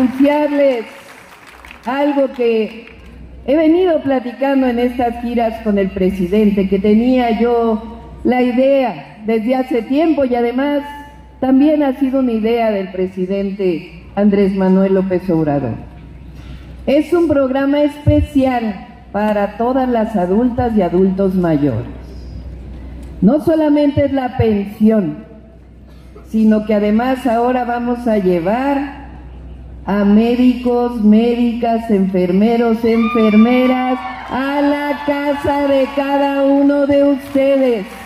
anunciarles algo que he venido platicando en estas giras con el presidente, que tenía yo la idea desde hace tiempo y además también ha sido una idea del presidente Andrés Manuel López Obrador. Es un programa especial para todas las adultas y adultos mayores. No solamente es la pensión, sino que además ahora vamos a llevar a médicos, médicas, enfermeros, enfermeras a la casa de cada uno de ustedes.